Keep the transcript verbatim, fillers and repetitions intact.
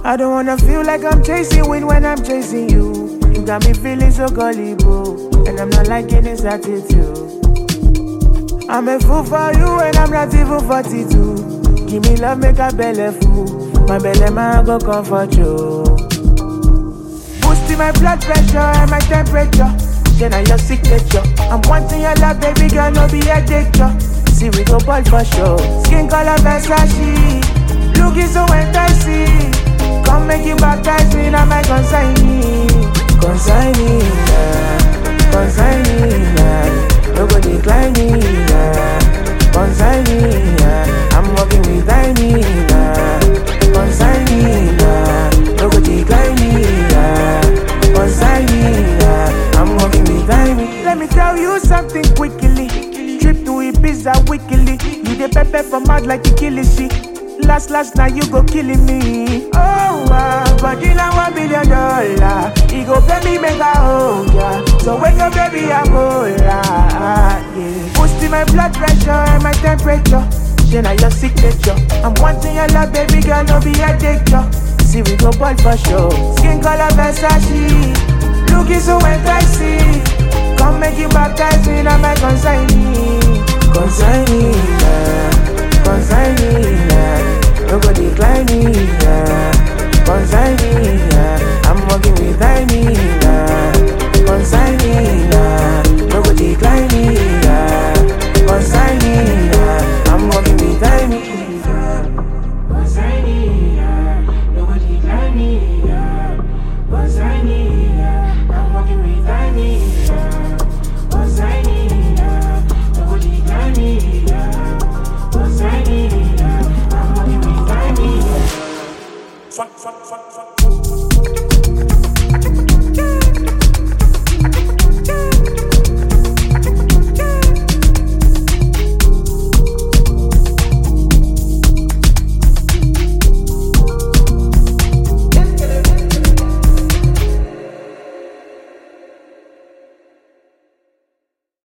I don't wanna feel like I'm chasing wind when I'm chasing you. You got me feeling so gullible, and I'm not liking this attitude. I'm a fool for you and I'm not even forty-two. Give me love, make a belly full. My belly man go comfort you. Boosting my blood pressure and my temperature. Then I your signature. I'm wanting your love, baby girl, no be a danger. See we go ball for sure. Skin color Versace, looking so enticing. Come make you baptize me, now my consignee. Consignee, yeah. Consignee, yeah. No go decline me, yeah. Consignee, yeah. I'm working with Tiny, yeah. Consignee, yeah. No go decline me, yeah. Consignee, yeah. I'm working with Tiny. Let me tell you something quickly. Trip to Ibiza weekly. You the pepper from out like you killing shit. Last, last night you go killing me. Oh, uh, but you know one billion dollar. He go pay me make a hold ya. So wake up baby, I'm all yeah. Boosting my blood pressure and my temperature. Then I your signature. I'm wanting your love, baby girl, no be a danger. See we go ball for sure. Skin color Versace, looking so enticing. Come make you baptize me, now my consignee. Consignee, yeah. Consignee, yeah. No go decline me, yeah. Consignee, yeah. I'm working with Tiny, yeah. Consignee, yeah.